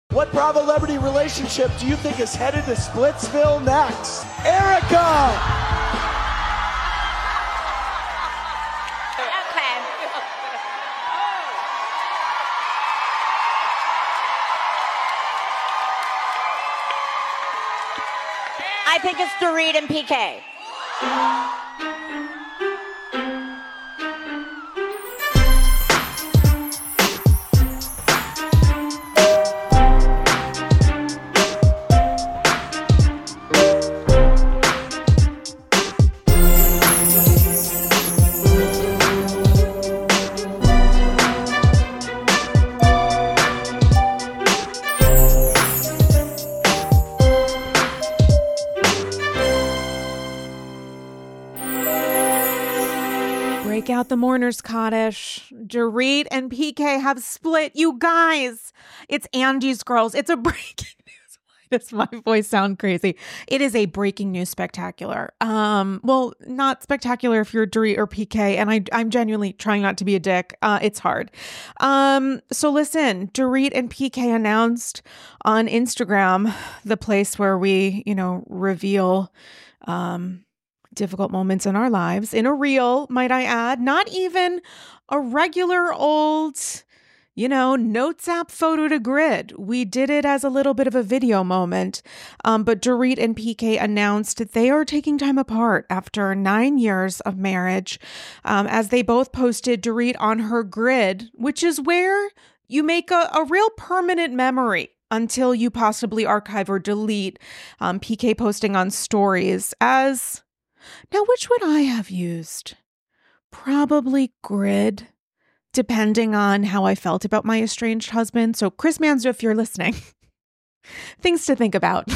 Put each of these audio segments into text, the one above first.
What Bravo celebrity relationship do you think is headed to Splitsville next? Erica! Okay. I think it's Dorit and PK. Break out the mourner's cottage. Dorit and PK have split. You guys, it's Andy's Girls. It's a breaking news. Why does my voice sound crazy? It is a breaking news spectacular. Well, not spectacular if you're Dorit or PK, and I'm genuinely trying not to be a dick. It's hard. So listen, Dorit and PK announced on Instagram, the place where we, reveal difficult moments in our lives in a reel, might I add, not even a regular old, notes app photo to grid. We did it as a little bit of a video moment. But Dorit and PK announced that they are taking time apart after 9 years of marriage, as they both posted Dorit on her grid, which is where you make a real permanent memory until you possibly archive or delete. PK posting on stories as... Now, which would I have used? Probably grid, depending on how I felt about my estranged husband. So Chris Manzo, if you're listening, things to think about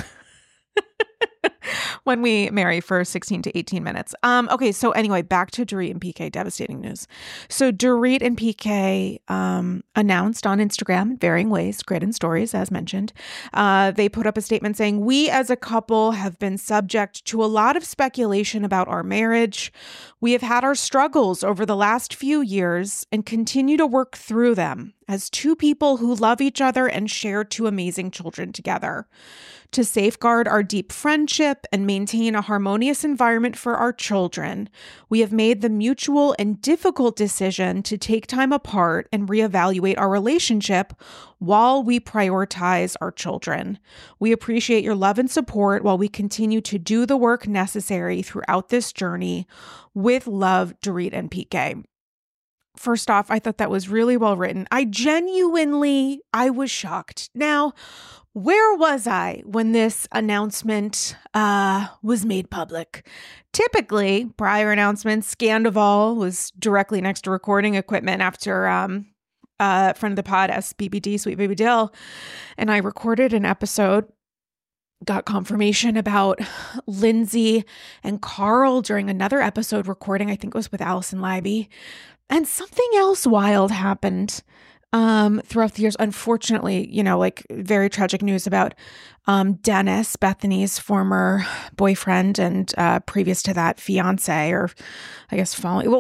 when we marry for 16 to 18 minutes. Okay, so anyway, back to Dorit and PK, devastating news. So Dorit and PK announced on Instagram in varying ways, grid and stories, as mentioned. They put up a statement saying, "We as a couple have been subject to a lot of speculation about our marriage. We have had our struggles over the last few years and continue to work through them as two people who love each other and share two amazing children together. To safeguard our deep friendship and maintain a harmonious environment for our children, we have made the mutual and difficult decision to take time apart and reevaluate our relationship while we prioritize our children. We appreciate your love and support while we continue to do the work necessary throughout this journey. With love, Dorit and PK." First off, I thought that was really well written. I was shocked. Now, where was I when this announcement was made public? Typically, prior announcements, Scandival was directly next to recording equipment after friend of the pod, SBBD, Sweet Baby Dill, and I recorded an episode. Got confirmation about Lindsay and Carl during another episode recording. I think it was with Allison Libby. And something else wild happened throughout the years. Unfortunately, very tragic news about Dennis, Bethany's former boyfriend and previous to that fiance, or I guess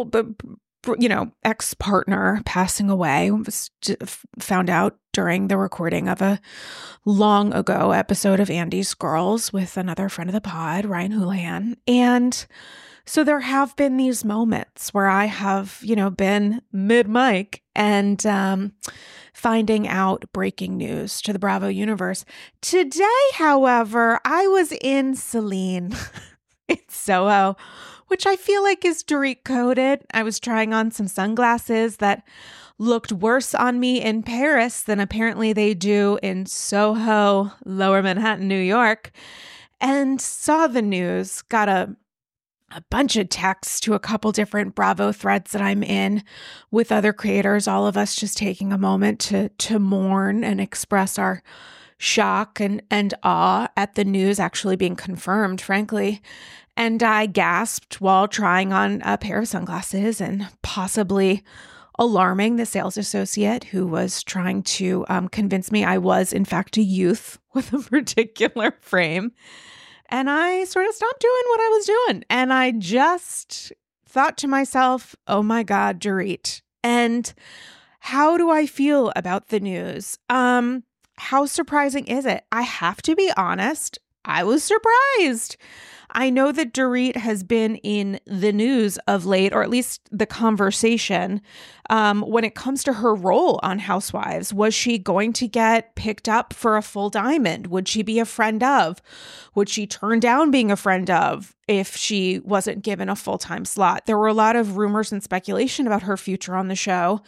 ex-partner passing away. Was found out during the recording of a long ago episode of Andy's Girls with another friend of the pod, Ryan Houlihan. And so there have been these moments where I have, been mid-mic and finding out breaking news to the Bravo universe. Today, however, I was in Celine in Soho, which I feel like is Dorit coded. I was trying on some sunglasses that looked worse on me in Paris than apparently they do in Soho, Lower Manhattan, New York, and saw the news, got a bunch of texts to a couple different Bravo threads that I'm in with other creators, all of us just taking a moment to mourn and express our shock and awe at the news actually being confirmed, frankly. And I gasped while trying on a pair of sunglasses and possibly alarming the sales associate who was trying to convince me I was, in fact, a youth with a particular frame. And I sort of stopped doing what I was doing. And I just thought to myself, oh my God, Dorit. And how do I feel about the news? how surprising is it? I have to be honest, I was surprised. I know that Dorit has been in the news of late, or at least the conversation, when it comes to her role on Housewives. Was she going to get picked up for a full diamond? Would she be a friend of? Would she turn down being a friend of if she wasn't given a full-time slot? There were a lot of rumors and speculation about her future on the show.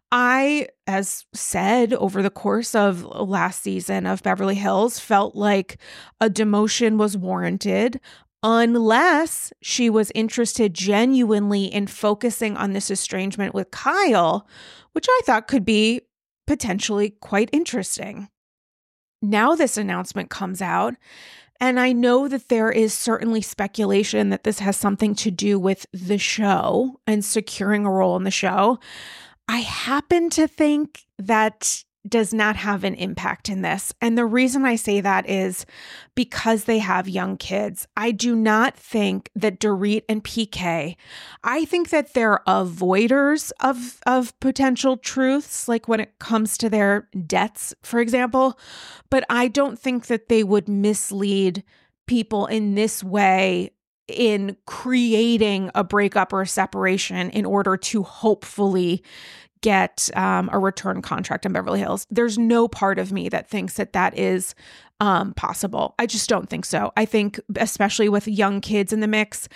I, as said over the course of last season of Beverly Hills, felt like a demotion was warranted, unless she was interested genuinely in focusing on this estrangement with Kyle, which I thought could be potentially quite interesting. Now this announcement comes out, and I know that there is certainly speculation that this has something to do with the show and securing a role in the show. I happen to think that does not have an impact in this. And the reason I say that is because they have young kids. I do not think that Dorit and PK, I think that they're avoiders of potential truths, like when it comes to their debts, for example. But I don't think that they would mislead people in this way in creating a breakup or a separation in order to hopefully get a return contract in Beverly Hills. There's no part of me that thinks that that is possible. I just don't think so. I think, especially with young kids in the mix,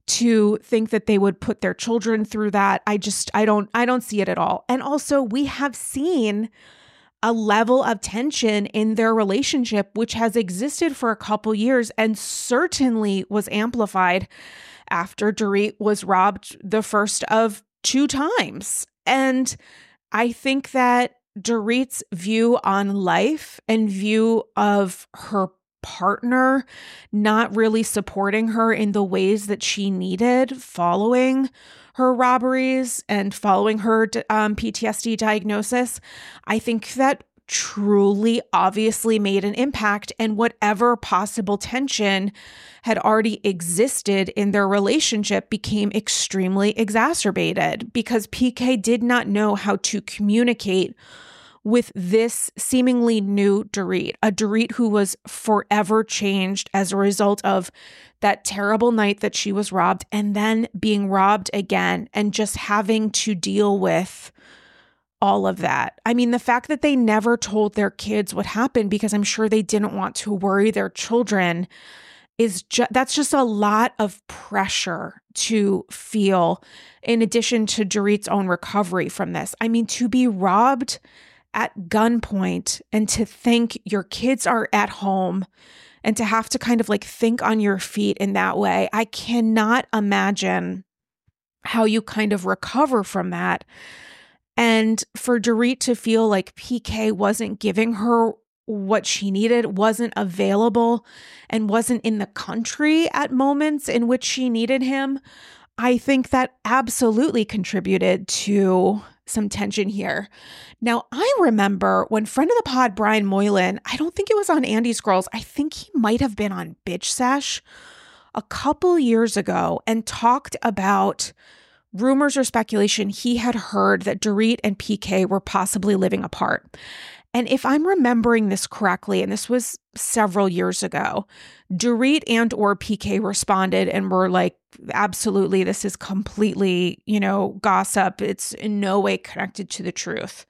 to think that they would put their children through that, I don't see it at all. And also, we have seen a level of tension in their relationship, which has existed for a couple years and certainly was amplified after Dorit was robbed the first of 2 times. And I think that Dorit's view on life and view of her partner not really supporting her in the ways that she needed following her robberies and following her PTSD diagnosis, I think that truly obviously made an impact, and whatever possible tension had already existed in their relationship became extremely exacerbated because PK did not know how to communicate with this seemingly new Dorit, a Dorit who was forever changed as a result of that terrible night that she was robbed and then being robbed again and just having to deal with all of that. I mean, the fact that they never told their kids what happened because I'm sure they didn't want to worry their children that's just a lot of pressure to feel, in addition to Dorit's own recovery from this. I mean, to be robbed at gunpoint and to think your kids are at home and to have to kind of like think on your feet in that way, I cannot imagine how you kind of recover from that. And for Dorit to feel like PK wasn't giving her what she needed, wasn't available, and wasn't in the country at moments in which she needed him, I think that absolutely contributed to some tension here. Now, I remember when friend of the pod, Brian Moylan, I don't think it was on Andy's Girls, I think he might have been on Bitch Sesh a couple years ago and talked about rumors or speculation he had heard that Dorit and PK were possibly living apart. And if I'm remembering this correctly, and this was several years ago, Dorit and or PK responded and were like, absolutely, this is completely, gossip. It's in no way connected to the truth.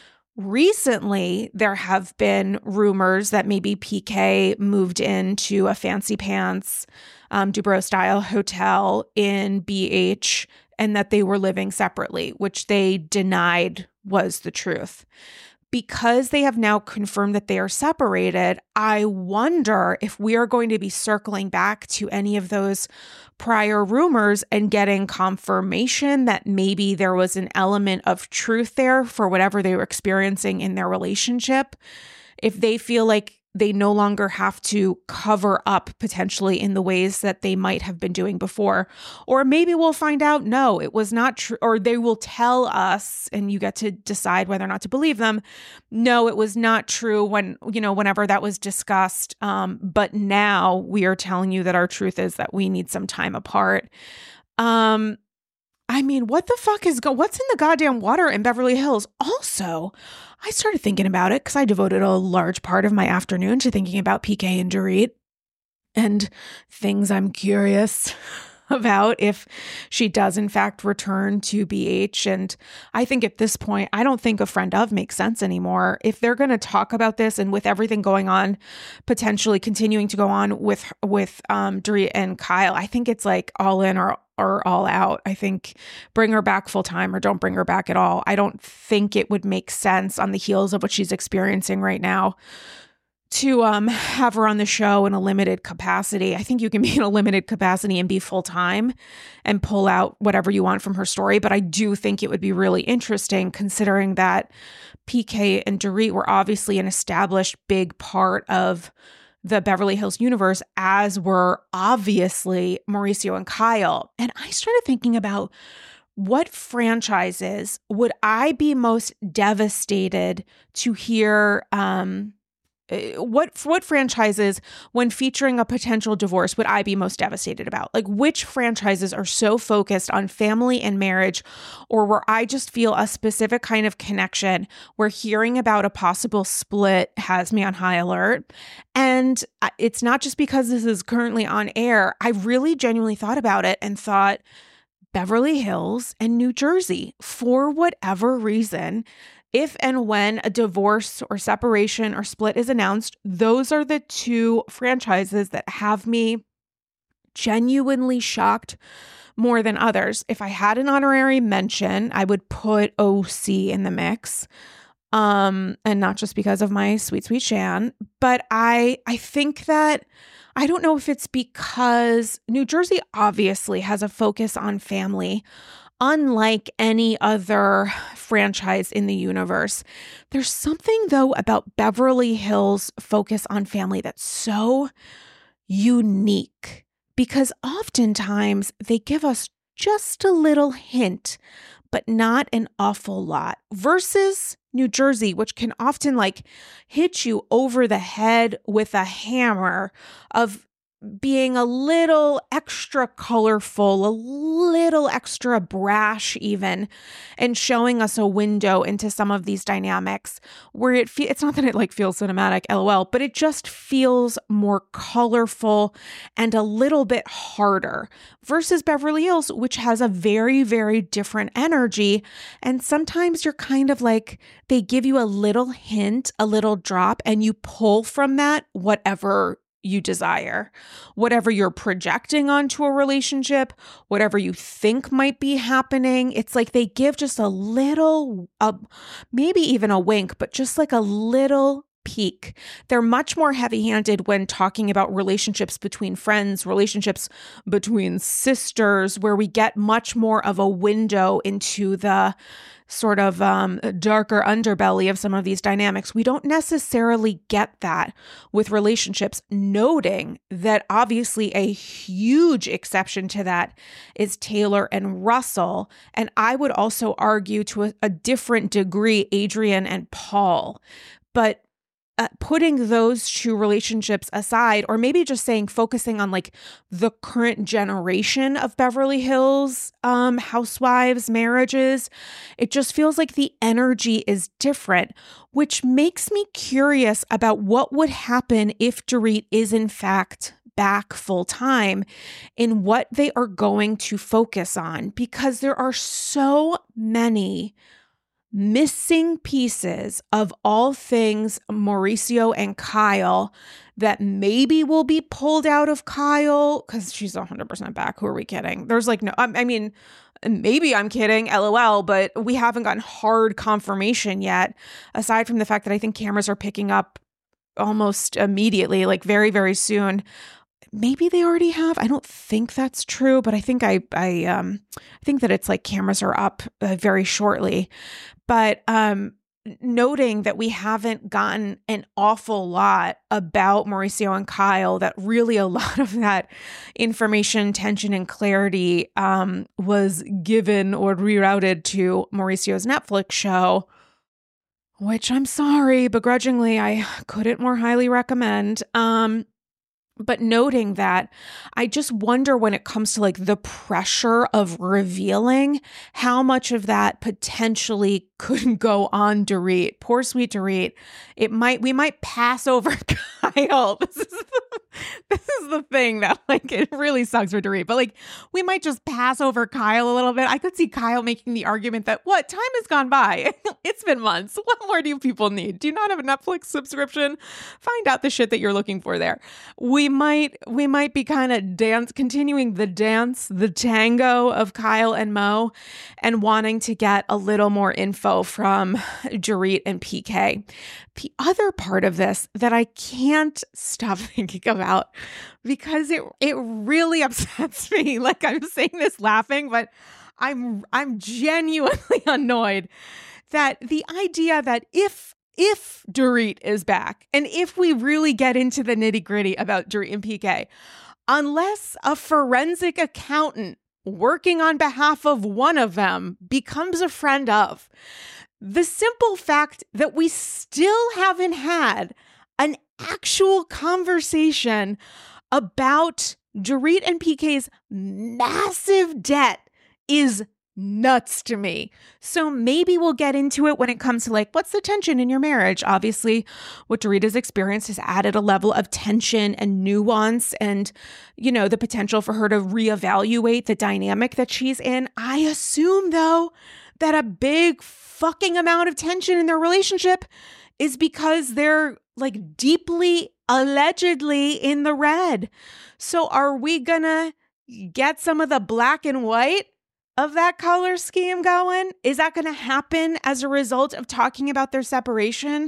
Recently, there have been rumors that maybe PK moved into a fancy pants Dubrow-style hotel in BH and that they were living separately, which they denied was the truth. Because they have now confirmed that they are separated, I wonder if we are going to be circling back to any of those prior rumors and getting confirmation that maybe there was an element of truth there for whatever they were experiencing in their relationship. If they feel like they no longer have to cover up potentially in the ways that they might have been doing before. Or maybe we'll find out, no, it was not true, or they will tell us and you get to decide whether or not to believe them. No, it was not true whenever that was discussed. But now we are telling you that our truth is that we need some time apart. I mean, what the fuck what's in the goddamn water in Beverly Hills? Also, I started thinking about it because I devoted a large part of my afternoon to thinking about PK and Dorit and things I'm curious about if she does in fact return to BH. And I think at this point, I don't think a friend of makes sense anymore. If they're going to talk about this, and with everything going on, potentially continuing to go on with Dorit and Kyle, I think it's like all in or all out. I think bring her back full time or don't bring her back at all. I don't think it would make sense on the heels of what she's experiencing right now to have her on the show in a limited capacity. I think you can be in a limited capacity and be full time and pull out whatever you want from her story. But I do think it would be really interesting, considering that PK and Dorit were obviously an established big part of the Beverly Hills universe, as were obviously Mauricio and Kyle. And I started thinking about what franchises would I be most devastated to hear, what franchises, when featuring a potential divorce, would I be most devastated about? Like, which franchises are so focused on family and marriage, or where I just feel a specific kind of connection where hearing about a possible split has me on high alert? And it's not just because this is currently on air. I really genuinely thought about it and thought Beverly Hills and New Jersey, for whatever reason. If and when a divorce or separation or split is announced, those are the two franchises that have me genuinely shocked more than others. If I had an honorary mention, I would put OC in the mix. And not just because of my sweet, sweet Shan, but I think that, I don't know if it's because New Jersey obviously has a focus on family, unlike any other franchise in the universe. There's something, though, about Beverly Hills' focus on family that's so unique, because oftentimes they give us just a little hint, but not an awful lot, versus New Jersey, which can often like hit you over the head with a hammer of being a little extra colorful, a little extra brash even, and showing us a window into some of these dynamics where it's not that it like feels cinematic, LOL, but it just feels more colorful and a little bit harder, versus Beverly Hills, which has a very, very different energy. And sometimes you're kind of like, they give you a little hint, a little drop, and you pull from that whatever you desire, whatever you're projecting onto a relationship, whatever you think might be happening. It's like they give just a little, maybe even a wink, but just like a little peek. They're much more heavy-handed when talking about relationships between friends, relationships between sisters, where we get much more of a window into the sort of darker underbelly of some of these dynamics. We don't necessarily get that with relationships, noting that obviously a huge exception to that is Taylor and Russell. And I would also argue to a different degree, Adrian and Paul. But putting those two relationships aside, or maybe just saying focusing on like the current generation of Beverly Hills housewives marriages, it just feels like the energy is different, which makes me curious about what would happen if Dorit is in fact back full time, in what they are going to focus on, because there are so many missing pieces of all things Mauricio and Kyle that maybe will be pulled out of Kyle because she's 100% back. Who are we kidding? There's like, no, I mean, maybe I'm kidding, LOL, but we haven't gotten hard confirmation yet, aside from the fact that I think cameras are picking up almost immediately, like very, very soon. Maybe they already have. I don't think that's true, but I think I think that it's like cameras are up very shortly. But noting that we haven't gotten an awful lot about Mauricio and Kyle, that really a lot of that information, tension, and clarity was given or rerouted to Mauricio's Netflix show, which I'm sorry, begrudgingly, I couldn't more highly recommend. But noting that, I just wonder when it comes to like the pressure of revealing how much of that potentially could go on Dorit. Poor sweet Dorit. We might pass over Kyle. This is the thing that like it really sucks for Dorit. But like we might just pass over Kyle a little bit. I could see Kyle making the argument that time has gone by. It's been months. What more do you people need? Do you not have a Netflix subscription? Find out the shit that you're looking for there. We might be kind of continuing the tango of Kyle and Mo, and wanting to get a little more info from Dorit and PK. The other part of this that I can't stop thinking about, because it really upsets me. Like, I'm saying this laughing, but I'm genuinely annoyed that the idea that if Dorit is back, and if we really get into the nitty-gritty about Dorit and PK, unless a forensic accountant working on behalf of one of them becomes a friend of, the simple fact that we still haven't had an actual conversation about Dorit and PK's massive debt is nuts to me. So maybe we'll get into it when it comes to like, what's the tension in your marriage? Obviously, what Dorit has experienced has added a level of tension and nuance and, the potential for her to reevaluate the dynamic that she's in. I assume, though, that a big fucking amount of tension in their relationship is because they're like deeply, allegedly in the red. So are we gonna get some of the black and white of that color scheme going? Is that going to happen as a result of talking about their separation?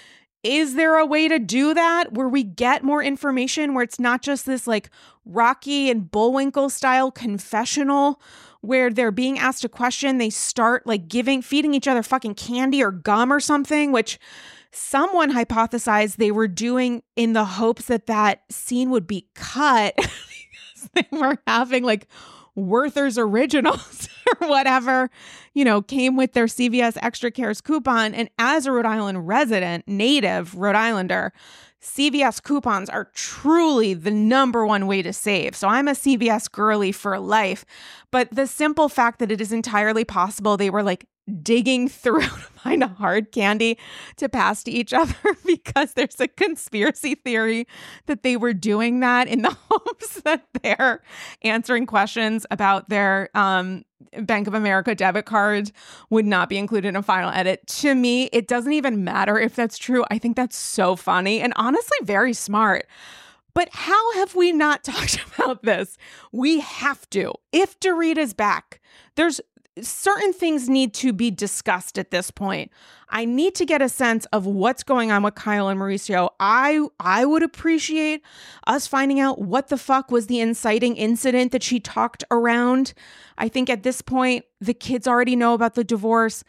Is there a way to do that where we get more information, where it's not just this like Rocky and Bullwinkle style confessional where they're being asked a question, they start like feeding each other fucking candy or gum or something, which someone hypothesized they were doing in the hopes that scene would be cut because they were having like Werther's Originals or whatever, came with their CVS Extra Cares coupon. And as a Rhode Island resident, native Rhode Islander, CVS coupons are truly the number one way to save. So I'm a CVS girly for life. But the simple fact that it is entirely possible they were like digging through to find a hard candy to pass to each other because there's a conspiracy theory that they were doing that in the hopes that they're answering questions about their Bank of America debit card would not be included in a final edit. To me, it doesn't even matter if that's true. I think that's so funny and honestly very smart. But how have we not talked about this? We have to. If Dorit is back, there's certain things need to be discussed at this point. I need to get a sense of what's going on with Kyle and Mauricio. I would appreciate us finding out what the fuck was the inciting incident that she talked around. I think at this point, the kids already know about the divorce.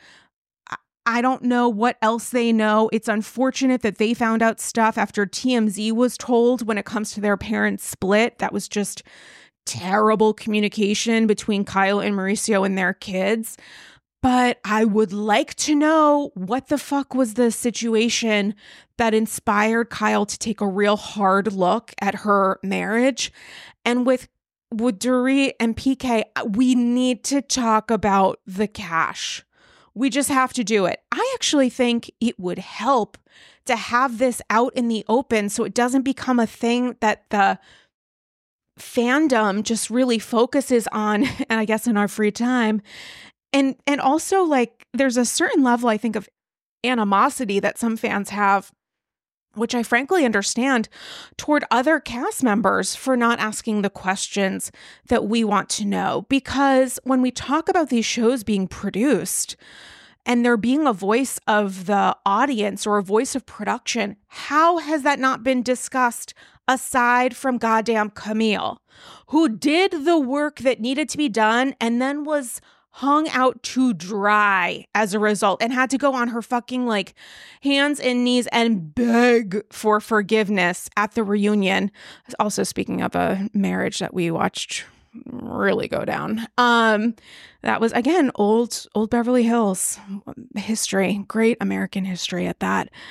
I don't know what else they know. It's unfortunate that they found out stuff after TMZ was told when it comes to their parents' split. That was just terrible communication between Kyle and Mauricio and their kids. But I would like to know what the fuck was the situation that inspired Kyle to take a real hard look at her marriage. And with Dorit and PK, we need to talk about the cash. We just have to do it. I actually think it would help to have this out in the open so it doesn't become a thing that the fandom just really focuses on, and I guess in our free time. And also, like, there's a certain level, I think, of animosity that some fans have, which I frankly understand, toward other cast members for not asking the questions that we want to know. Because when we talk about these shows being produced and there being a voice of the audience or a voice of production, how has that not been discussed aside from goddamn Camille, who did the work that needed to be done and then was hung out to dry as a result and had to go on her fucking like hands and knees and beg for forgiveness at the reunion. Also, speaking of a marriage that we watched really go down. That was, again, old Beverly Hills history, great American history at that.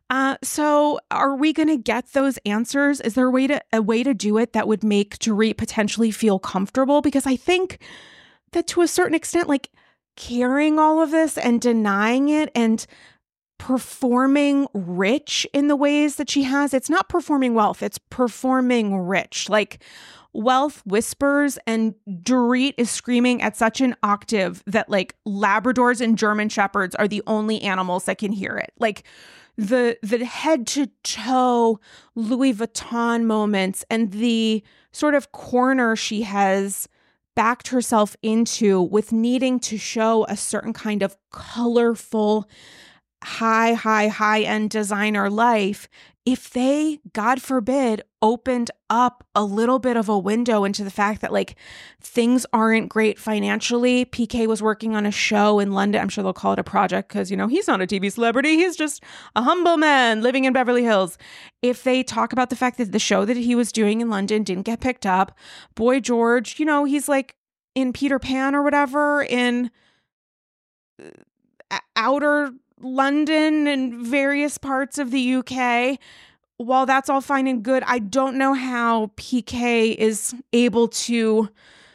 So are we going to get those answers? Is there a way to do it that would make Dorit potentially feel comfortable? Because I think that to a certain extent, like carrying all of this and denying it and performing rich in the ways that she has, it's not performing wealth, it's performing rich. Like wealth whispers and Dorit is screaming at such an octave that like Labradors and German Shepherds are the only animals that can hear it. Like the head to toe Louis Vuitton moments and the sort of corner she has backed herself into with needing to show a certain kind of colorful, high-end designer life. If they, God forbid, opened up a little bit of a window into the fact that like things aren't great financially. PK was working on a show in London. I'm sure they'll call it a project because, you know, he's not a TV celebrity. He's just a humble man living in Beverly Hills. If they talk about the fact that the show that he was doing in London didn't get picked up, Boy George, you know, he's like in Peter Pan or whatever in outer London and various parts of the UK. While that's all fine and good, I don't know how PK is able to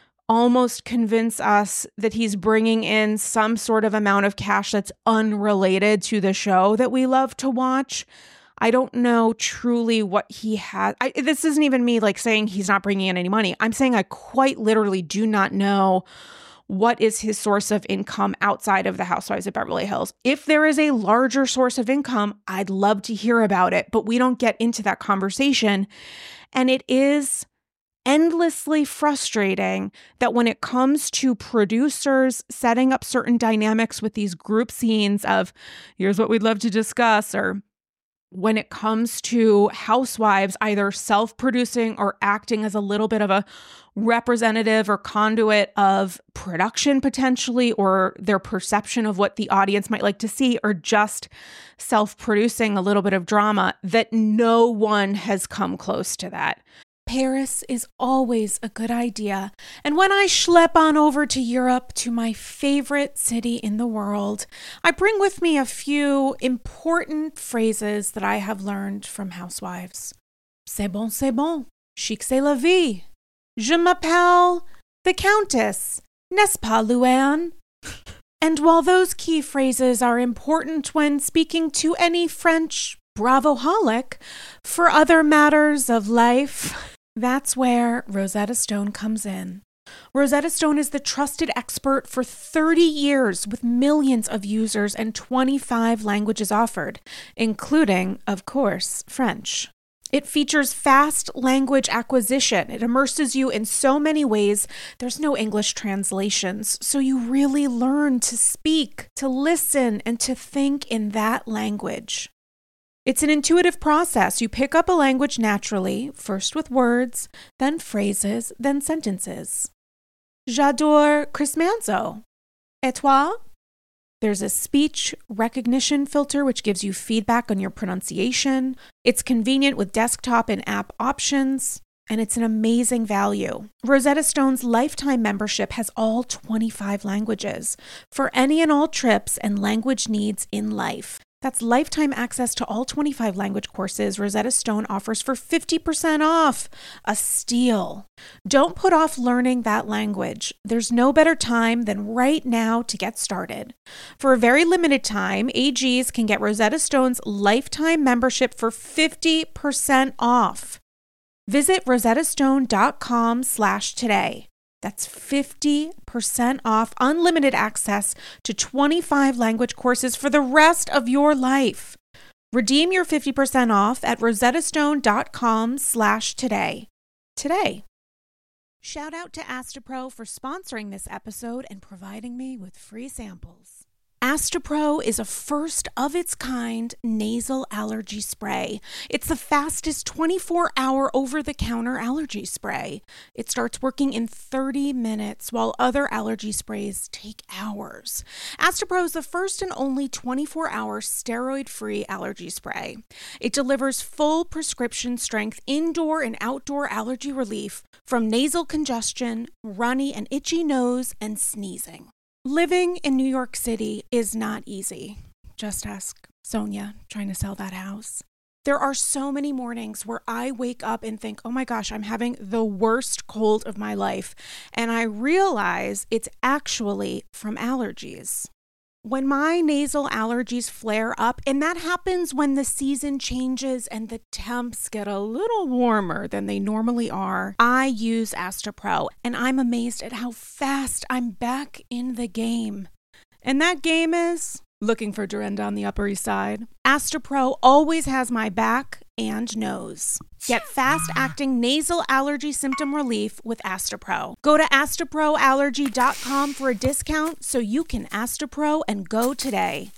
almost convince us that he's bringing in some sort of amount of cash that's unrelated to the show that we love to watch. I don't know truly what he has. This isn't even me like saying he's not bringing in any money. I'm saying I quite literally do not know what is his source of income outside of the Housewives of Beverly Hills. If there is a larger source of income, I'd love to hear about it, but we don't get into that conversation. And it is endlessly frustrating that when it comes to producers setting up certain dynamics with these group scenes of here's what we'd love to discuss, or when it comes to housewives either self-producing or acting as a little bit of a representative or conduit of production potentially, or their perception of what the audience might like to see, or just self-producing a little bit of drama, that no one has come close to that. Paris is always a good idea. And when I schlep on over to Europe, to my favorite city in the world, I bring with me a few important phrases that I have learned from housewives. C'est bon, chic c'est la vie. Je m'appelle the Countess, n'est-ce pas, Luann? And while those key phrases are important when speaking to any French bravoholic, for other matters of life, that's where Rosetta Stone comes in. Rosetta Stone is the trusted expert for 30 years with millions of users and 25 languages offered, including, of course, French. It features fast language acquisition. It immerses you in so many ways. There's no English translations, so you really learn to speak, to listen, and to think in that language. It's an intuitive process. You pick up a language naturally, first with words, then phrases, then sentences. J'adore Chris Manzo. Et toi? There's a speech recognition filter which gives you feedback on your pronunciation. It's convenient with desktop and app options, and it's an amazing value. Rosetta Stone's lifetime membership has all 25 languages for any and all trips and language needs in life. That's lifetime access to all 25 language courses Rosetta Stone offers for 50% off. A steal. Don't put off learning that language. There's no better time than right now to get started. For a very limited time, AGs can get Rosetta Stone's lifetime membership for 50% off. Visit rosettastone.com/today. That's 50% off unlimited access to 25 language courses for the rest of your life. Redeem your 50% off at rosettastone.com/today. Today. Shout out to Astapro for sponsoring this episode and providing me with free samples. Astapro is a first-of-its-kind nasal allergy spray. It's the fastest 24-hour over-the-counter allergy spray. It starts working in 30 minutes, while other allergy sprays take hours. Astapro is the first and only 24-hour steroid-free allergy spray. It delivers full prescription-strength indoor and outdoor allergy relief from nasal congestion, runny and itchy nose, and sneezing. Living in New York City is not easy. Just ask Sonia trying to sell that house. There are so many mornings where I wake up and think, oh my gosh, I'm having the worst cold of my life. And I realize it's actually from allergies. When my nasal allergies flare up, and that happens when the season changes and the temps get a little warmer than they normally are, I use Astepro, and I'm amazed at how fast I'm back in the game. And that game is looking for Dorinda on the Upper East Side. Astepro always has my back and nose. Get fast-acting nasal allergy symptom relief with Astepro. Go to asteproallergy.com for a discount so you can Astepro and go today.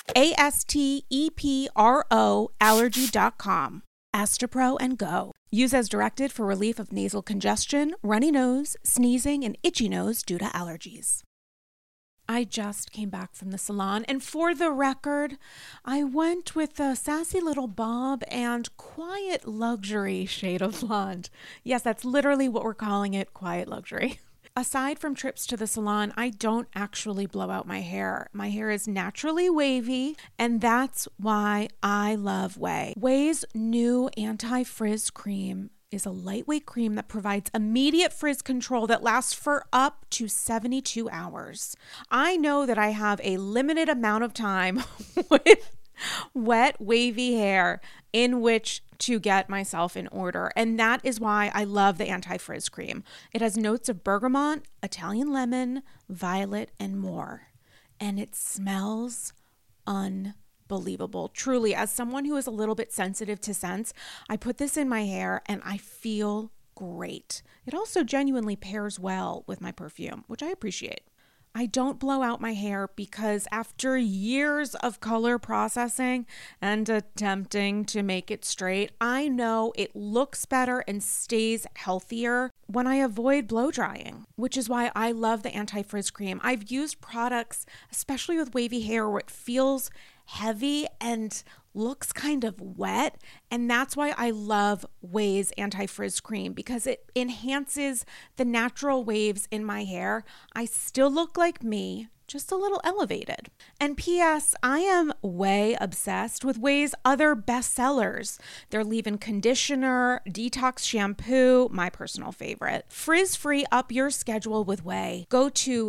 ASTEPRO allergy.com. Astepro and go. Use as directed for relief of nasal congestion, runny nose, sneezing, and itchy nose due to allergies. I just came back from the salon, and for the record, I went with a sassy little bob and quiet luxury shade of blonde. Yes, that's literally what we're calling it, quiet luxury. Aside from trips to the salon, I don't actually blow out my hair. My hair is naturally wavy, and that's why I love OUAI. OUAI's new anti-frizz cream is a lightweight cream that provides immediate frizz control that lasts for up to 72 hours. I know that I have a limited amount of time with wet, wavy hair in which to get myself in order. And that is why I love the anti-frizz cream. It has notes of bergamot, Italian lemon, violet, and more. And it smells unbelievable. Truly, as someone who is a little bit sensitive to scents, I put this in my hair and I feel great. It also genuinely pairs well with my perfume, which I appreciate. I don't blow out my hair because after years of color processing and attempting to make it straight, I know it looks better and stays healthier when I avoid blow drying, which is why I love the anti-frizz cream. I've used products, especially with wavy hair, where it feels heavy and looks kind of wet, and that's why I love OUAI's anti-frizz cream, because it enhances the natural waves in my hair. I still look like me, just a little elevated. And P.S., I am way obsessed with OUAI's other bestsellers. Their leave-in conditioner, detox shampoo, my personal favorite. Frizz-free up your schedule with OUAI. Go to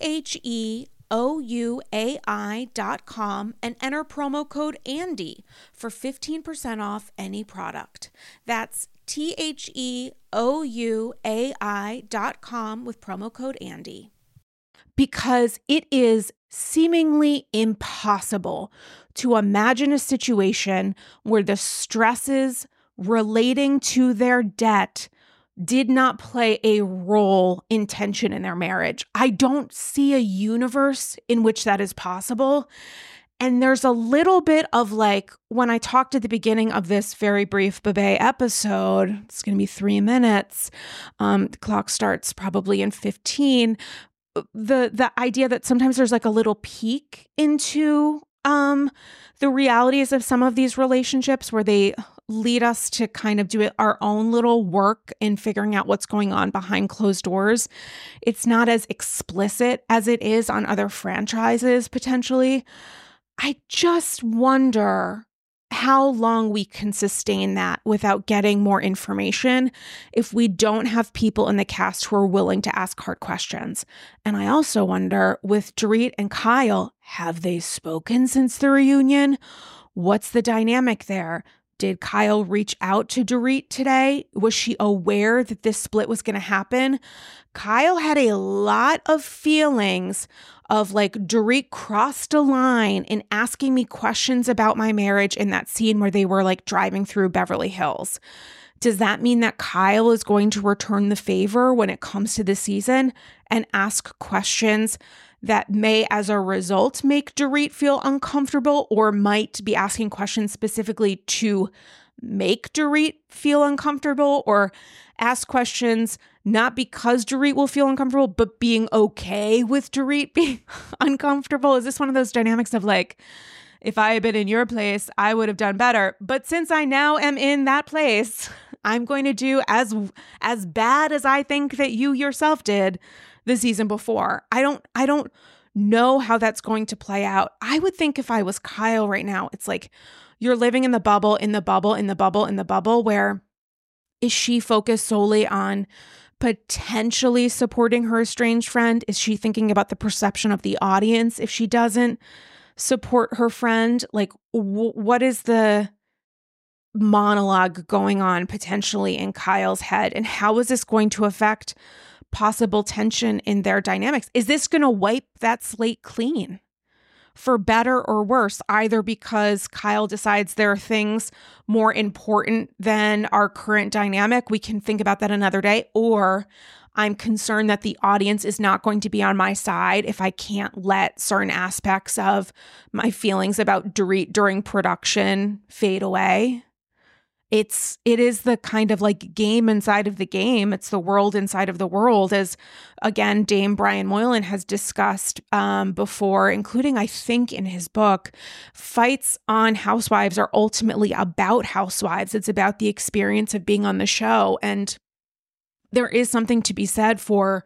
THEOUAI.com and enter promo code Andy for 15% off any product. That's THEOUAI.com with promo code Andy. Because it is seemingly impossible to imagine a situation where the stresses relating to their debt did not play a role in tension in their marriage. I don't see a universe in which that is possible. And there's a little bit of like, when I talked at the beginning of this very brief Bebe episode, it's going to be 3 minutes. The clock starts probably in 15. The idea that sometimes there's like a little peek into the realities of some of these relationships where they lead us to kind of do our own little work in figuring out what's going on behind closed doors. It's not as explicit as it is on other franchises, potentially. I just wonder how long we can sustain that without getting more information if we don't have people in the cast who are willing to ask hard questions. And I also wonder, with Dorit and Kyle, have they spoken since the reunion? What's the dynamic there? Did Kyle reach out to Dorit today? Was she aware that this split was going to happen? Kyle had a lot of feelings of like Dorit crossed a line in asking me questions about my marriage in that scene where they were like driving through Beverly Hills. Does that mean that Kyle is going to return the favor when it comes to this season and ask questions that may, as a result, make Dorit feel uncomfortable, or might be asking questions specifically to make Dorit feel uncomfortable, or ask questions not because Dorit will feel uncomfortable, but being okay with Dorit being uncomfortable? Is this one of those dynamics of like, if I had been in your place, I would have done better. But since I now am in that place, I'm going to do as bad as I think that you yourself did the season before. I don't know how that's going to play out. I would think if I was Kyle right now, it's like you're living in the bubble, in the bubble, in the bubble, in the bubble, where is she focused solely on potentially supporting her estranged friend? Is she thinking about the perception of the audience if she doesn't support her friend? Like, what is the monologue going on potentially in Kyle's head? And how is this going to affect possible tension in their dynamics? Is this going to wipe that slate clean for better or worse, either because Kyle decides there are things more important than our current dynamic, we can think about that another day, or I'm concerned that the audience is not going to be on my side if I can't let certain aspects of my feelings about Dorit during production fade away. It is the kind of like game inside of the game. It's the world inside of the world, as again, Dame Brian Moylan has discussed before, including, I think, in his book. Fights on Housewives are ultimately about housewives. It's about the experience of being on the show. And there is something to be said for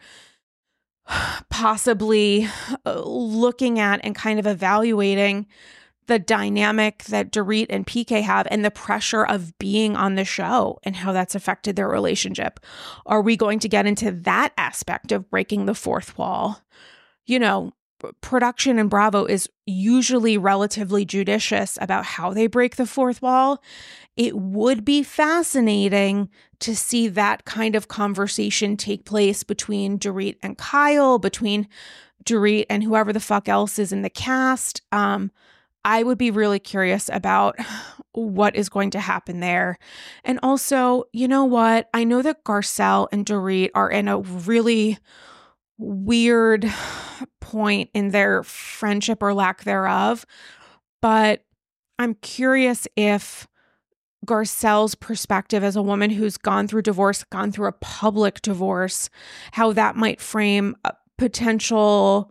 possibly looking at and kind of evaluating the dynamic that Dorit and PK have and the pressure of being on the show and how that's affected their relationship. Are we going to get into that aspect of breaking the fourth wall? You know, production in Bravo is usually relatively judicious about how they break the fourth wall. It would be fascinating to see that kind of conversation take place between Dorit and Kyle, between Dorit and whoever the fuck else is in the cast. I would be really curious about what is going to happen there. And also, you know what? I know that Garcelle and Dorit are in a really weird point in their friendship or lack thereof, but I'm curious if Garcelle's perspective as a woman who's gone through divorce, gone through a public divorce, how that might frame a potential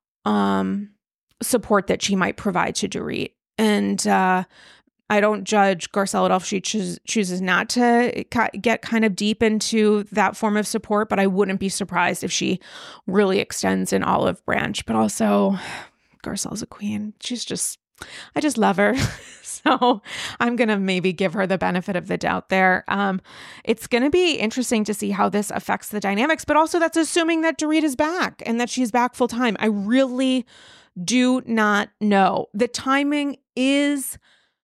support that she might provide to Dorit. And I don't judge Garcelle at all if she chooses not to get kind of deep into that form of support, but I wouldn't be surprised if she really extends an olive branch. But also, Garcelle's a queen. I just love her. So I'm going to maybe give her the benefit of the doubt there. It's going to be interesting to see how this affects the dynamics, but also that's assuming that Dorit is back and that she's back full time. I really do not know. The timing is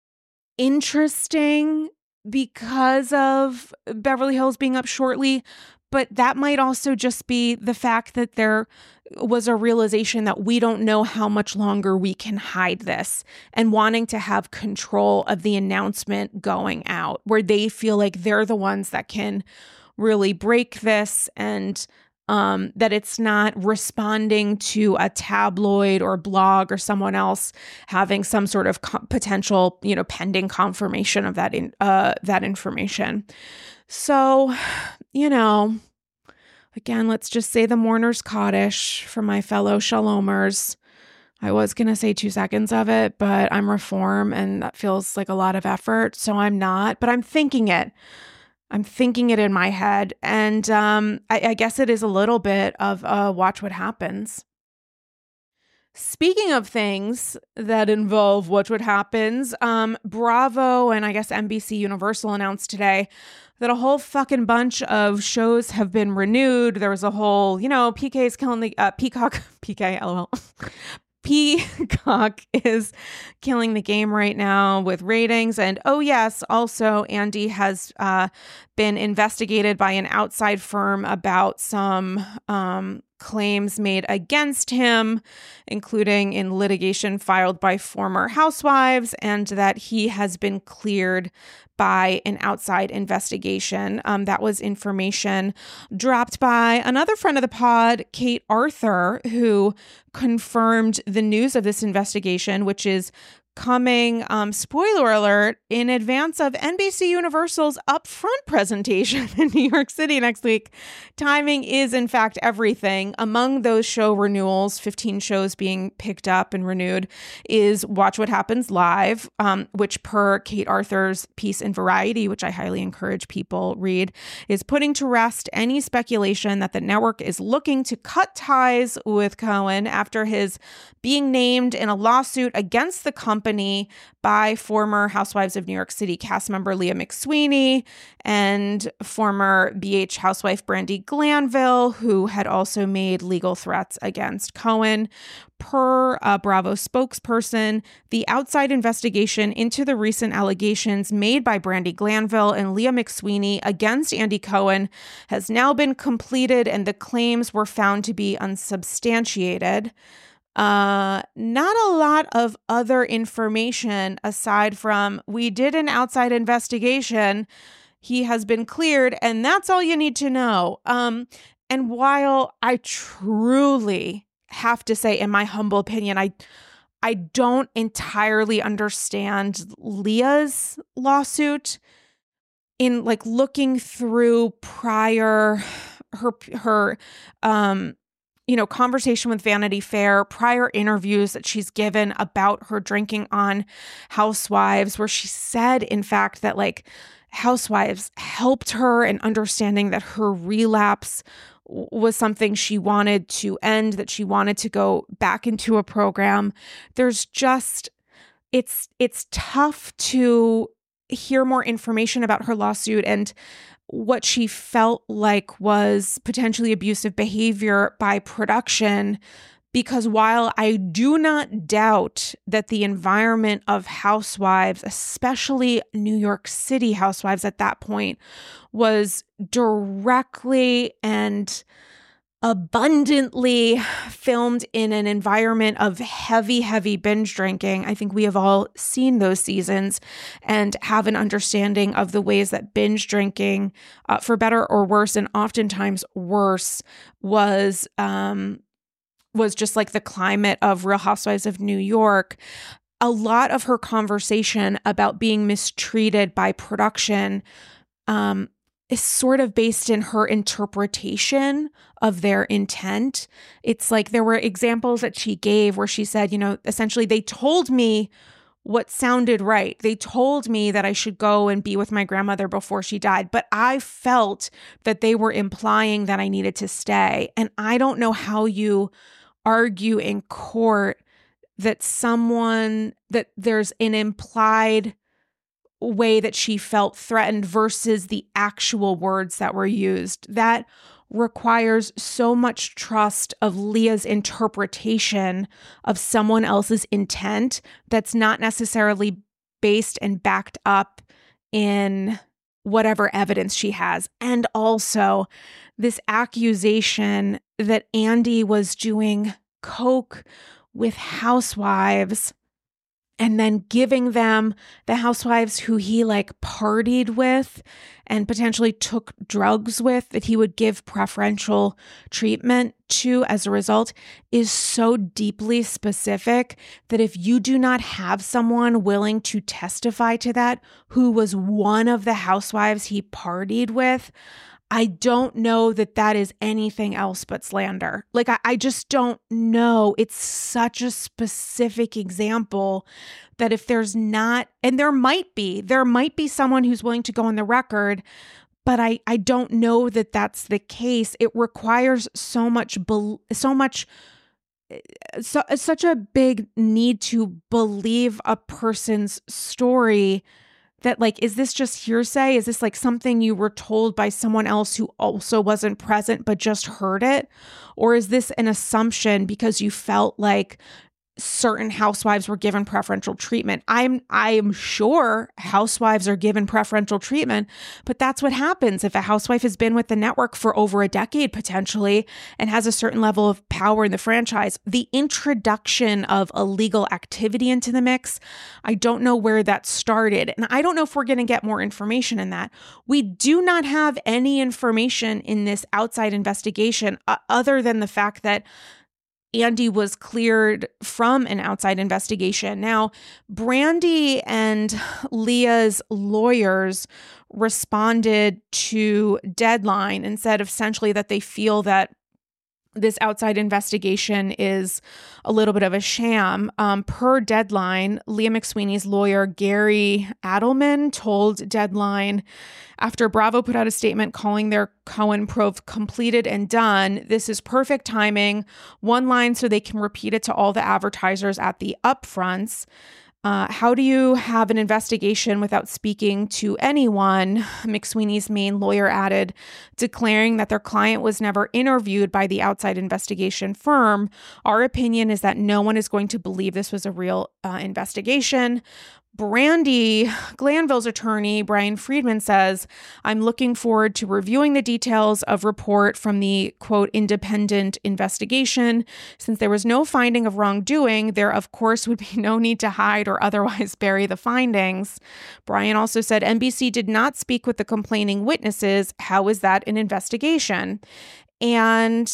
interesting because of Beverly Hills being up shortly, but that might also just be the fact that there was a realization that we don't know how much longer we can hide this, and wanting to have control of the announcement going out, where they feel like they're the ones that can really break this, and that it's not responding to a tabloid or blog or someone else having some sort of potential, pending confirmation of that information. So, again, let's just say the mourner's Kaddish for my fellow Shalomers. I was going to say 2 seconds of it, but I'm Reform and that feels like a lot of effort. So I'm not, but I'm thinking it. I'm thinking it in my head. And I guess it is a little bit of watch what happens. Speaking of things that involve watch what happens, Bravo and I guess NBC Universal announced today that a whole fucking bunch of shows have been renewed. There was a whole, PK's killing the Peacock, PK, LOL. Peacock is killing the game right now with ratings. And oh yes, also Andy has been investigated by an outside firm about some claims made against him, including in litigation filed by former housewives, and that he has been cleared by an outside investigation. That was information dropped by another friend of the pod, Kate Arthur, who confirmed the news of this investigation, which is coming, spoiler alert, in advance of NBC Universal's Upfront presentation in New York City next week. Timing is, in fact, everything. Among those show renewals, 15 shows being picked up and renewed, is Watch What Happens Live, which per Kate Arthur's piece in Variety, which I highly encourage people read, is putting to rest any speculation that the network is looking to cut ties with Cohen after his being named in a lawsuit against the company by former Housewives of New York City cast member Leah McSweeney and former BH housewife Brandi Glanville, who had also made legal threats against Cohen. Per a Bravo spokesperson, the outside investigation into the recent allegations made by Brandi Glanville and Leah McSweeney against Andy Cohen has now been completed, and the claims were found to be unsubstantiated. Not a lot of other information aside from, we did an outside investigation, he has been cleared, and that's all you need to know. And while I truly have to say, in my humble opinion, I don't entirely understand Leah's lawsuit. In like looking through prior her conversation with Vanity Fair, prior interviews that she's given about her drinking on Housewives, where she said, in fact, that like Housewives helped her in understanding that her relapse was something she wanted to end, that she wanted to go back into a program. There's just, it's tough to hear more information about her lawsuit and what she felt like was potentially abusive behavior by production, because while I do not doubt that the environment of Housewives, especially New York City Housewives at that point, was directly and abundantly filmed in an environment of heavy binge drinking. I think we have all seen those seasons and have an understanding of the ways that binge drinking, for better or worse, and oftentimes worse, was just like the climate of Real Housewives of New York. A lot of her conversation about being mistreated by production is sort of based in her interpretation of their intent. It's like there were examples that she gave where she said, essentially, they told me what sounded right. They told me that I should go and be with my grandmother before she died, but I felt that they were implying that I needed to stay. And I don't know how you argue in court that there's an implied way that she felt threatened versus the actual words that were used. That requires so much trust of Leah's interpretation of someone else's intent that's not necessarily based and backed up in whatever evidence she has. And also this accusation that Andy was doing coke with housewives and then giving them, the housewives who he like partied with and potentially took drugs with, that he would give preferential treatment to as a result, is so deeply specific that if you do not have someone willing to testify to that, who was one of the housewives he partied with, I don't know that that is anything else but slander. Like, I just don't know. It's such a specific example that if there's not, and there might be someone who's willing to go on the record, but I don't know that that's the case. It requires such a big need to believe a person's story that, like, is this just hearsay? Is this like something you were told by someone else who also wasn't present but just heard it? Or is this an assumption because you felt like certain housewives were given preferential treatment? I am sure housewives are given preferential treatment, but that's what happens if a housewife has been with the network for over a decade potentially and has a certain level of power in the franchise. The introduction of illegal activity into the mix, I don't know where that started, and I don't know if we're going to get more information in that. We do not have any information in this outside investigation other than the fact that Andy was cleared from an outside investigation. Now, Brandi and Leah's lawyers responded to Deadline and said essentially that they feel that this outside investigation is a little bit of a sham. Per Deadline, Leah McSweeney's lawyer, Gary Adelman, told Deadline after Bravo put out a statement calling their Cohen probe completed and done, "This is perfect timing. One line so they can repeat it to all the advertisers at the upfronts. How do you have an investigation without speaking to anyone?" McSweeney's main lawyer added, declaring that their client was never interviewed by the outside investigation firm. "Our opinion is that no one is going to believe this was a real investigation." Brandi Glanville's attorney, Brian Friedman, says, "I'm looking forward to reviewing the details of report from the, quote, independent investigation. Since there was no finding of wrongdoing, there, of course, would be no need to hide or otherwise bury the findings." Brian also said NBC did not speak with the complaining witnesses. How is that an investigation? And,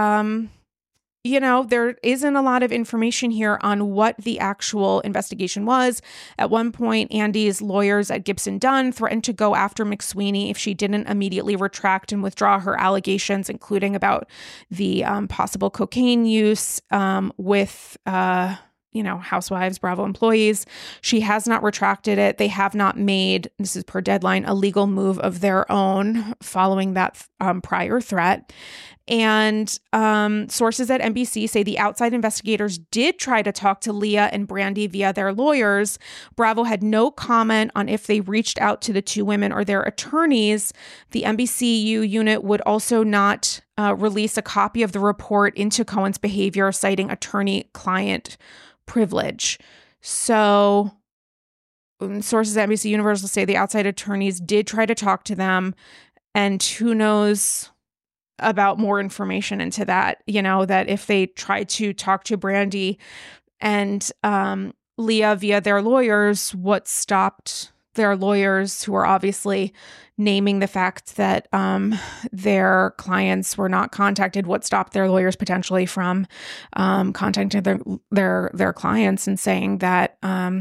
there isn't a lot of information here on what the actual investigation was. At one point, Andy's lawyers at Gibson Dunn threatened to go after McSweeney if she didn't immediately retract and withdraw her allegations, including about the possible cocaine use with Housewives, Bravo employees. She has not retracted it. They have not made, this is per Deadline, a legal move of their own following that prior threat. And sources at NBC say the outside investigators did try to talk to Leah and Brandi via their lawyers. Bravo had no comment on if they reached out to the two women or their attorneys. The NBCU unit would also not release a copy of the report into Cohen's behavior, citing attorney-client privilege. So sources at NBC Universal say the outside attorneys did try to talk to them, and who knows about more information into that, that if they tried to talk to Brandi and Leah via their lawyers, what stopped their lawyers, who are obviously naming the fact that their clients were not contacted, what stopped their lawyers potentially from contacting their clients and saying that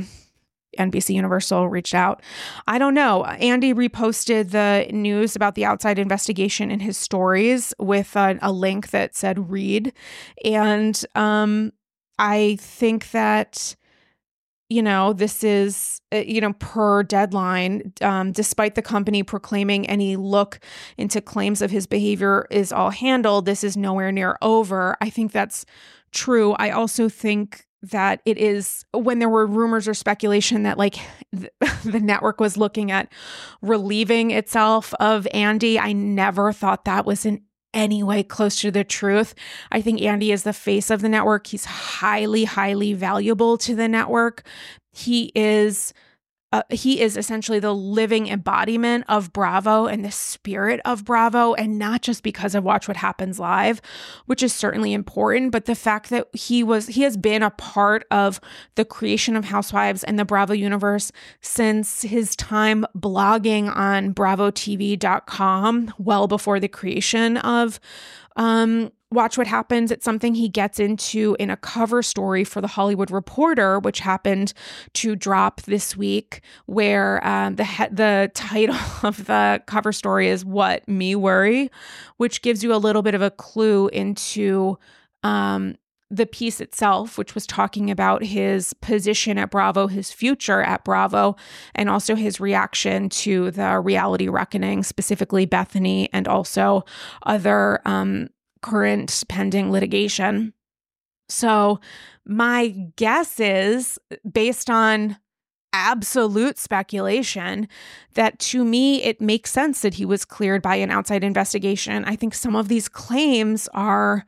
NBC Universal reached out. I don't know. Andy reposted the news about the outside investigation in his stories with a link that said read. And I think that, this is, per Deadline, despite the company proclaiming any look into claims of his behavior is all handled, this is nowhere near over. I think that's true. I also think that it is, when there were rumors or speculation that the network was looking at relieving itself of Andy, I never thought that was in any way close to the truth. I think Andy is the face of the network. He's highly, highly valuable to the network. He is essentially the living embodiment of Bravo and the spirit of Bravo, and not just because of Watch What Happens Live, which is certainly important, but the fact that he has been a part of the creation of Housewives and the Bravo universe since his time blogging on BravoTV.com, well before the creation of Watch What Happens. It's something he gets into in a cover story for The Hollywood Reporter, which happened to drop this week, where the title of the cover story is "What Me Worry," which gives you a little bit of a clue into the piece itself, which was talking about his position at Bravo, his future at Bravo, and also his reaction to the reality reckoning, specifically Bethany, and also other current pending litigation. So my guess is, based on absolute speculation, that to me, it makes sense that he was cleared by an outside investigation. I think some of these claims are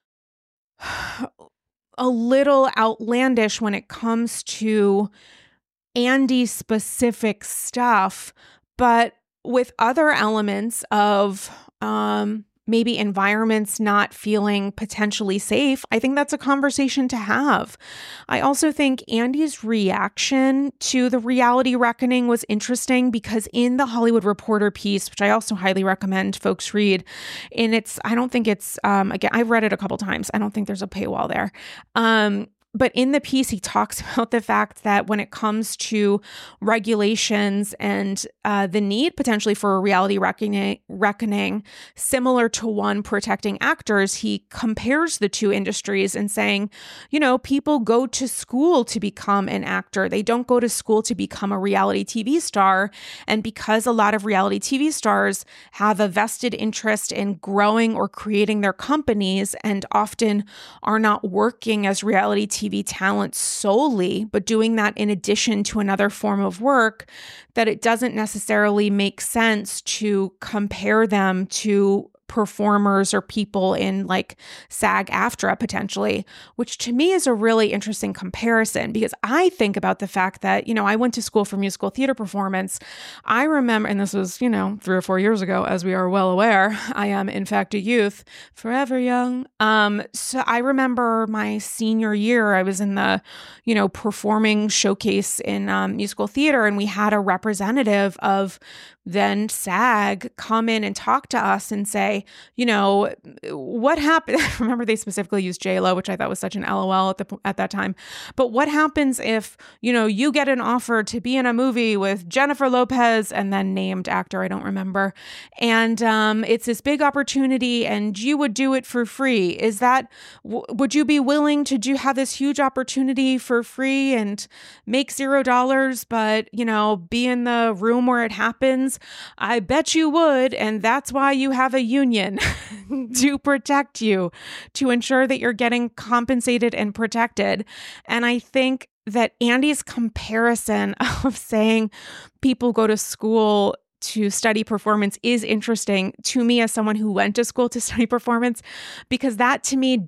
a little outlandish when it comes to Andy's specific stuff, but with other elements of maybe environments not feeling potentially safe, I think that's a conversation to have. I also think Andy's reaction to the reality reckoning was interesting because in the Hollywood Reporter piece, which I also highly recommend folks read, I don't think it's, again, I've read it a couple times. I don't think there's a paywall there. But in the piece, he talks about the fact that when it comes to regulations and the need potentially for a reality reckoning, similar to one protecting actors, he compares the two industries and saying, people go to school to become an actor. They don't go to school to become a reality TV star. And because a lot of reality TV stars have a vested interest in growing or creating their companies and often are not working as reality TV talent solely, but doing that in addition to another form of work, that it doesn't necessarily make sense to compare them to performers or people in like SAG-AFTRA potentially, which to me is a really interesting comparison because I think about the fact that, I went to school for musical theater performance. I remember, and this was, 3 or 4 years ago, as we are well aware, I am in fact a youth, forever young. So I remember my senior year, I was in the, performing showcase in musical theater, and we had a representative of then SAG come in and talk to us and say, what happened? I remember they specifically used J-Lo, which I thought was such an LOL at that time. But what happens if, you get an offer to be in a movie with Jennifer Lopez and then named actor, I don't remember. And it's this big opportunity and you would do it for free. Would you be willing to have this huge opportunity for free and make $0, but, be in the room where it happens? I bet you would. And that's why you have a union to protect you, to ensure that you're getting compensated and protected. And I think that Andy's comparison of saying people go to school to study performance is interesting to me as someone who went to school to study performance, because that to me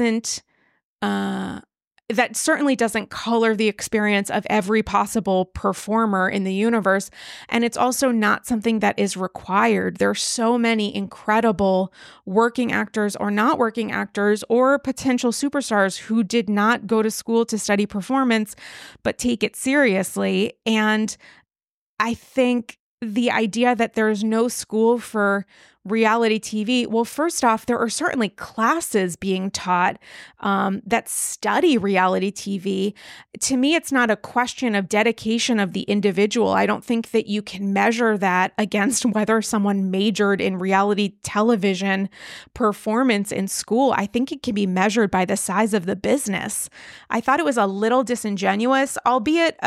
that certainly doesn't color the experience of every possible performer in the universe. And it's also not something that is required. There are so many incredible working actors or not working actors or potential superstars who did not go to school to study performance, but take it seriously. And I think the idea that there's no school for reality TV, well, first off, there are certainly classes being taught that study reality TV. To me, it's not a question of dedication of the individual. I don't think that you can measure that against whether someone majored in reality television performance in school. I think it can be measured by the size of the business. I thought it was a little disingenuous, albeit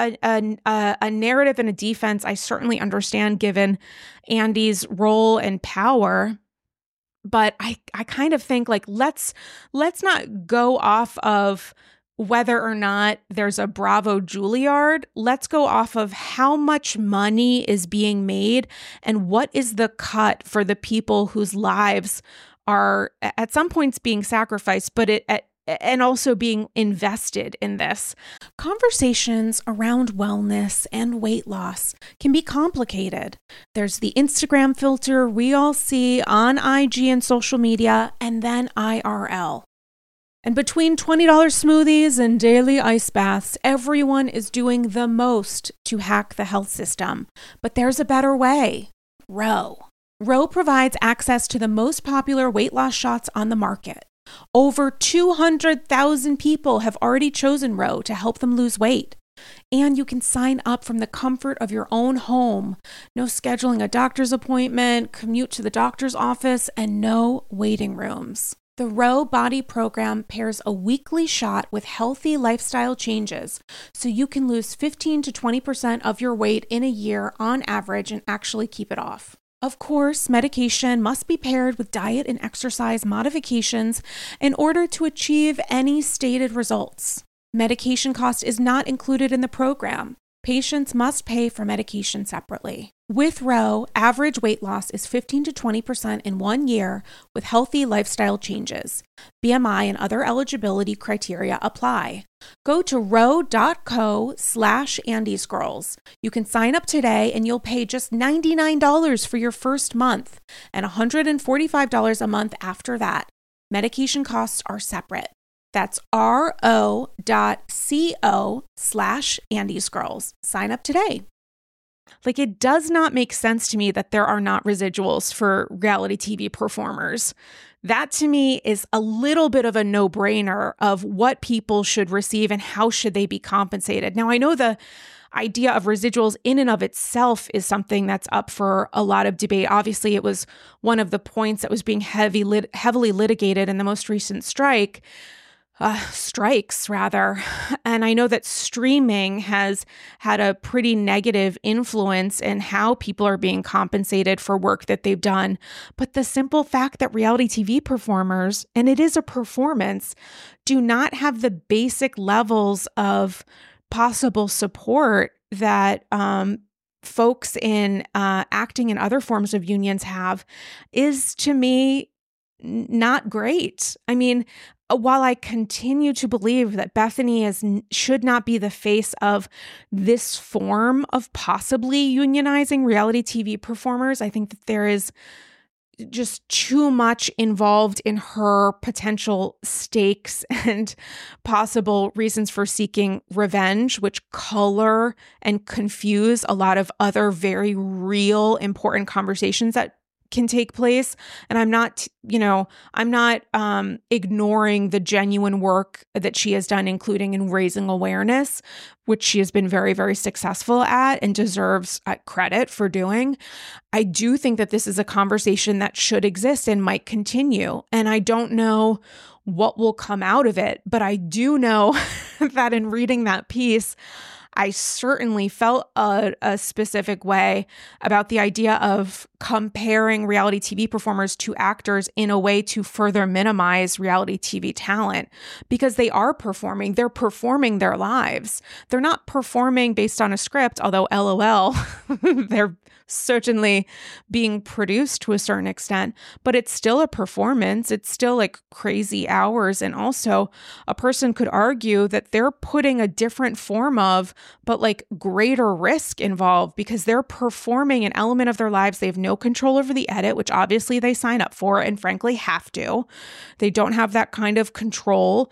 a narrative and a defense I certainly understand given Andy's role and power. But I kind of think like, let's not go off of whether or not there's a Bravo Juilliard. Let's go off of how much money is being made and what is the cut for the people whose lives are at some points being sacrificed, but and also being invested in this. Conversations around wellness and weight loss can be complicated. There's the Instagram filter we all see on IG and social media, and then IRL. And between $20 smoothies and daily ice baths, everyone is doing the most to hack the health system. But there's a better way. Ro. Ro provides access to the most popular weight loss shots on the market. Over 200,000 people have already chosen Ro to help them lose weight. And you can sign up from the comfort of your own home. No scheduling a doctor's appointment, commute to the doctor's office, and no waiting rooms. The Ro Body Program pairs a weekly shot with healthy lifestyle changes, so you can lose 15 to 20% of your weight in a year on average and actually keep it off. Of course, medication must be paired with diet and exercise modifications in order to achieve any stated results. Medication cost is not included in the program. Patients must pay for medication separately. With Ro, average weight loss is 15 to 20% in 1 year with healthy lifestyle changes. BMI and other eligibility criteria apply. Go to ro.co/AndyScrolls. You can sign up today and you'll pay just $99 for your first month and $145 a month after that. Medication costs are separate. That's ro.co/AndyScrolls. Sign up today. Like, it does not make sense to me that there are not residuals for reality TV performers. That to me is a little bit of a no-brainer of what people should receive and how should they be compensated. Now, I know the idea of residuals in and of itself is something that's up for a lot of debate. Obviously, it was one of the points that was being heavily litigated in the most recent strikes. And I know that streaming has had a pretty negative influence in how people are being compensated for work that they've done. But the simple fact that reality TV performers, and it is a performance, do not have the basic levels of possible support that folks in acting and other forms of unions have is, to me, not great. I mean, while I continue to believe that Bethany should not be the face of this form of possibly unionizing reality TV performers, I think that there is just too much involved in her potential stakes and possible reasons for seeking revenge, which color and confuse a lot of other very real, important conversations that can take place. And I'm not ignoring the genuine work that she has done, including in raising awareness, which she has been very, very successful at and deserves credit for doing. I do think that this is a conversation that should exist and might continue. And I don't know what will come out of it, but I do know that in reading that piece, I certainly felt a specific way about the idea of comparing reality TV performers to actors in a way to further minimize reality TV talent, because they are performing. They're performing their lives. They're not performing based on a script, although LOL, they're certainly being produced to a certain extent, but it's still a performance. It's still like crazy hours. And also a person could argue that they're putting a different form of, but like greater risk involved, because they're performing an element of their lives. They have no control over the edit, which obviously they sign up for and frankly have to. They don't have that kind of control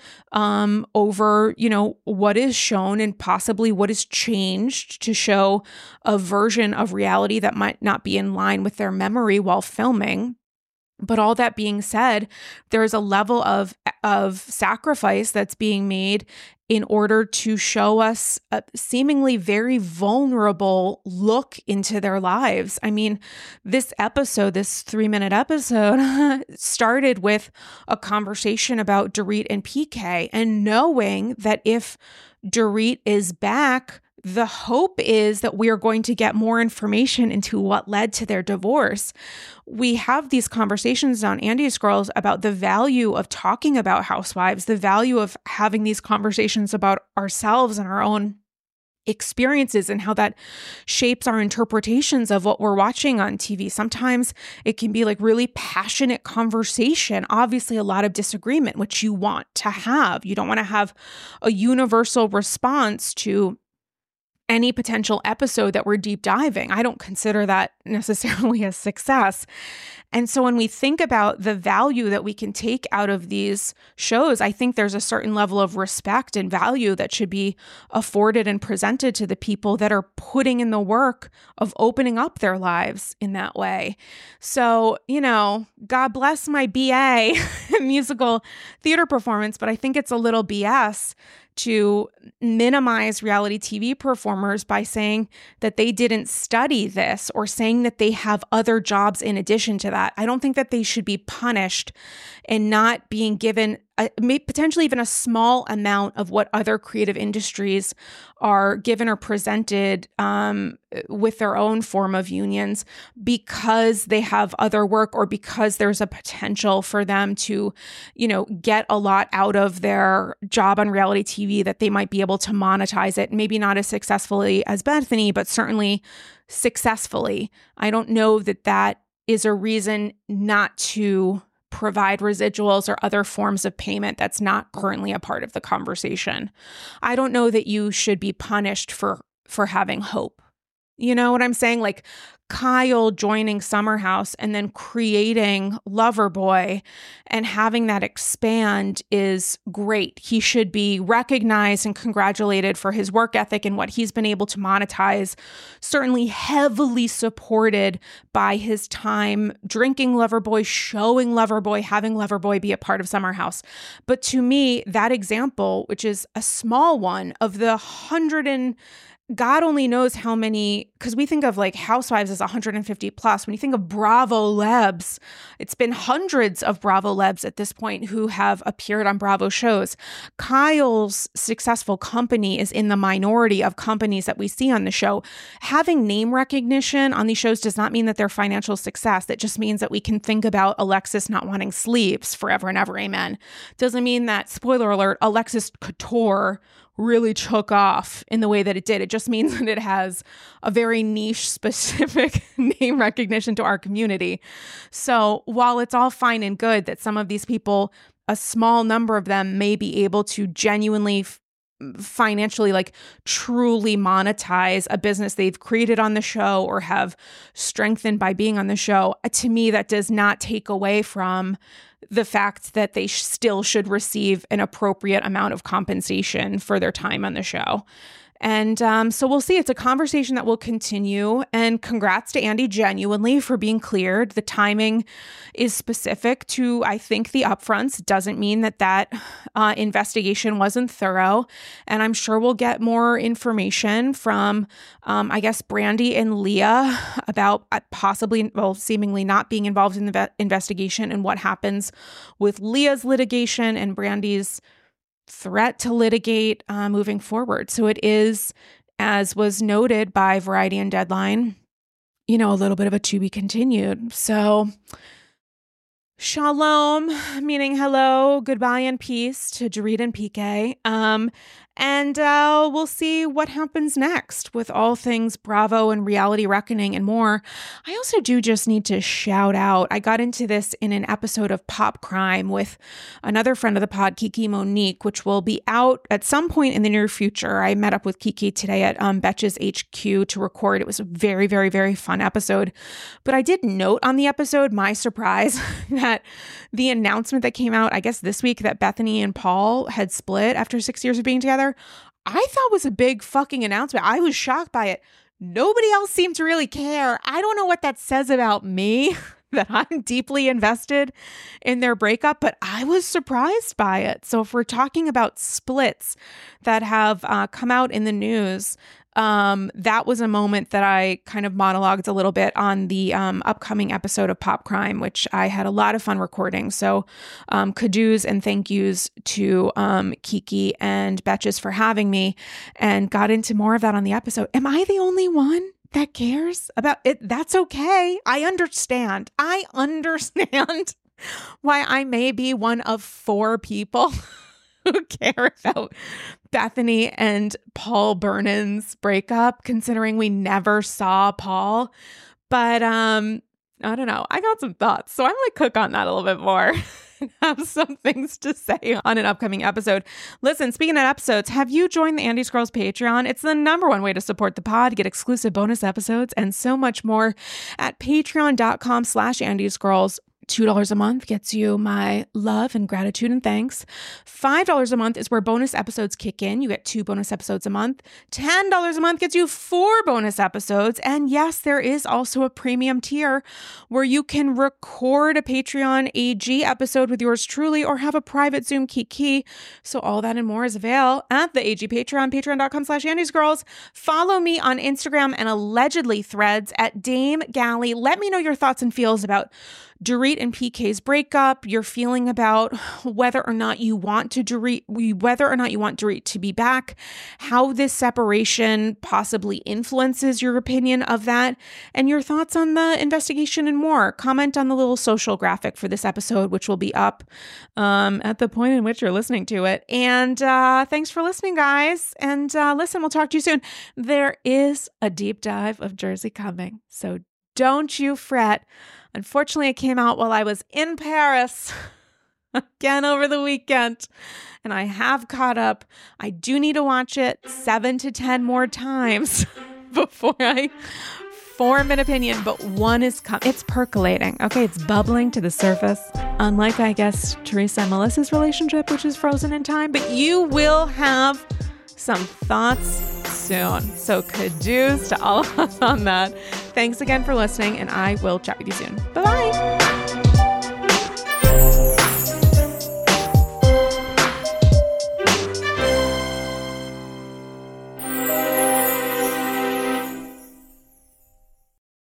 over, what is shown and possibly what is changed to show a version of reality that might not be in line with their memory while filming. But all that being said, there is a level of sacrifice that's being made in order to show us a seemingly very vulnerable look into their lives. I mean, this 3-minute episode, started with a conversation about Dorit and PK, and knowing that if Dorit is back, the hope is that we are going to get more information into what led to their divorce. We have these conversations on Andy's Girls about the value of talking about housewives, the value of having these conversations about ourselves and our own experiences and how that shapes our interpretations of what we're watching on TV. Sometimes it can be like really passionate conversation, obviously a lot of disagreement, which you want to have. You don't want to have a universal response to any potential episode that we're deep diving. I don't consider that necessarily a success. And so when we think about the value that we can take out of these shows, I think there's a certain level of respect and value that should be afforded and presented to the people that are putting in the work of opening up their lives in that way. So, God bless my BA musical theater performance, but I think it's a little BS to minimize reality TV performers by saying that they didn't study this or saying that they have other jobs in addition to that. I don't think that they should be punished and not being given potentially even a small amount of what other creative industries are given or presented with their own form of unions because they have other work or because there's a potential for them to, get a lot out of their job on reality TV that they might be able to monetize it, maybe not as successfully as Bethany, but certainly successfully. I don't know that is a reason not to provide residuals or other forms of payment that's not currently a part of the conversation. I don't know that you should be punished for having hope. You know what I'm saying? Like Kyle joining Summer House and then creating Loverboy and having that expand is great. He should be recognized and congratulated for his work ethic and what he's been able to monetize, certainly heavily supported by his time drinking Loverboy, showing Loverboy, having Loverboy be a part of Summer House. But to me, that example, which is a small one of the 100 and God only knows how many, because we think of like Housewives as 150 plus. When you think of Bravo Lebs, it's been hundreds of Bravo Lebs at this point who have appeared on Bravo shows. Kyle's successful company is in the minority of companies that we see on the show. Having name recognition on these shows does not mean that they're financial success. It just means that we can think about Alexis not wanting sleeves forever and ever. Amen. Doesn't mean that, spoiler alert, Alexis Couture really took off in the way that it did. It just means that it has a very niche specific name recognition to our community. So while it's all fine and good that some of these people, a small number of them may be able to genuinely financially, like truly monetize a business they've created on the show or have strengthened by being on the show, to me, that does not take away from the fact that they still should receive an appropriate amount of compensation for their time on the show. And so we'll see. It's a conversation that will continue. And congrats to Andy genuinely for being cleared. The timing is specific to, I think, the upfronts. Doesn't mean that investigation wasn't thorough. And I'm sure we'll get more information from, I guess, Brandi and Leah about possibly, seemingly not being involved in the investigation and what happens with Leah's litigation and Brandi's threat to litigate moving forward. So it is, as was noted by Variety and Deadline, a little bit of a to be continued. So shalom, meaning hello, goodbye, and peace to Dorit and PK. And we'll see what happens next with all things Bravo and Reality Reckoning and more. I also do just need to shout out, I got into this in an episode of Pop Crime with another friend of the pod, Kiki Monique, which will be out at some point in the near future. I met up with Kiki today at Betches HQ to record. It was a very, very, very fun episode. But I did note on the episode, my surprise, that the announcement that came out, I guess this week, that Bethany and Paul had split after 6 years of being together, I thought was a big fucking announcement. I was shocked by it. Nobody else seemed to really care. I don't know what that says about me, that I'm deeply invested in their breakup, but I was surprised by it. So if we're talking about splits that have come out in the news, that was a moment that I kind of monologued a little bit on the upcoming episode of Pop Crime, which I had a lot of fun recording. So kudos and thank yous to Kiki and Betches for having me, and got into more of that on the episode. Am I the only one that cares about it? That's okay. I understand why I may be one of 4 people who care about Bethany and Paul Burnen's breakup, considering we never saw Paul. But I don't know. I got some thoughts, so I'm going to cook on that a little bit more. Have some things to say on an upcoming episode. Listen, speaking of episodes, have you joined the Andy's Girls Patreon? It's the #1 way to support the pod, get exclusive bonus episodes, and so much more at patreon.com/Andy's Girls. $2 a month gets you my love and gratitude and thanks. $5 a month is where bonus episodes kick in. You get 2 bonus episodes a month. $10 a month gets you 4 bonus episodes. And yes, there is also a premium tier where you can record a Patreon AG episode with yours truly or have a private Zoom kiki. So all that and more is available at the AG Patreon, patreon.com/Andy's Girls. Follow me on Instagram and allegedly Threads at Dame Galley. Let me know your thoughts and feels about Dorit Dorit and PK's breakup, your feeling about whether or not you want Dorit to be back, how this separation possibly influences your opinion of that, and your thoughts on the investigation and more. Comment on the little social graphic for this episode, which will be up at the point in which you're listening to it. And thanks for listening, guys. And listen, we'll talk to you soon. There is a deep dive of Jersey coming, so don't you fret. Unfortunately, it came out while I was in Paris again over the weekend, and I have caught up. I do need to watch it 7 to 10 more times before I form an opinion, but one is coming. It's percolating. Okay, it's bubbling to the surface. Unlike, I guess, Teresa and Melissa's relationship, which is frozen in time, but you will have some thoughts soon. So kudos to all of us on that. Thanks again for listening, and I will chat with you soon. Bye-bye.